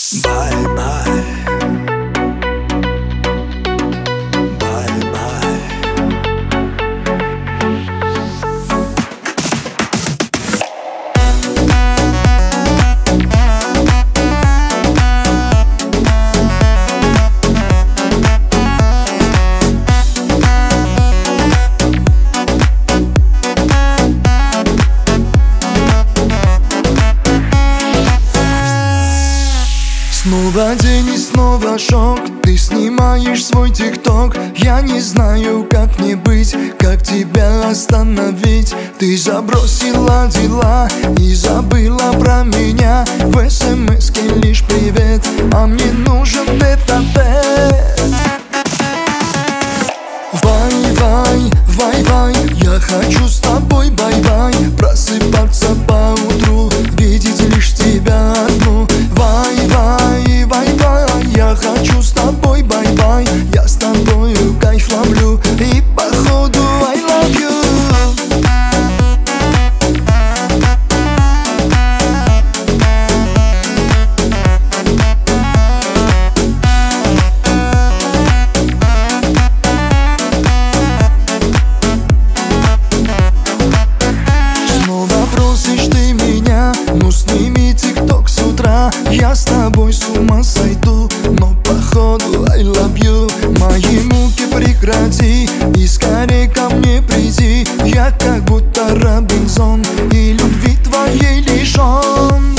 Bye-bye. Bye-bye. Снова день и снова шок. Ты снимаешь свой тикток. Я не знаю, как мне быть, как тебя остановить. Ты забросила дела и забыла про меня. В смс-ке лишь привет, а мне нужен тет-а-тет. Вай-вай, вай-вай, я хочу с тобой бай-бай. Просыпаться по утру, видеть лишь тебя одну. Вай-вай, вай-вай, я хочу с тобой бай-бай. Я с тобою кайф ловлю и походу I love you. Ну сними тикток с утра, я с тобой с ума сойду. Но походу I love you. Мои муки прекрати и скорей ко мне приди. Я как будто Робинзон и любви твоей лишён.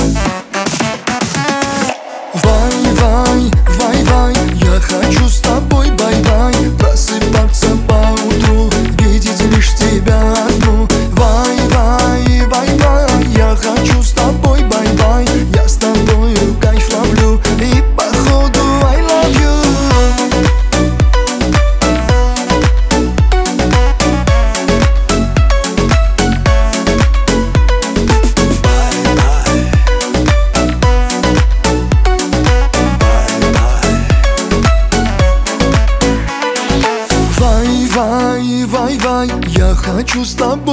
Вай-вай, вай-вай, я хочу с тобой бай-бай. Просыпаться по утру, видеть лишь тебя одну. Вай-вай, вай-вай, я хочу с тобой бай-бай. Я с тобою кайф ловлю и походу I love you. Вай-вай, вай-вай, я хочу с тобой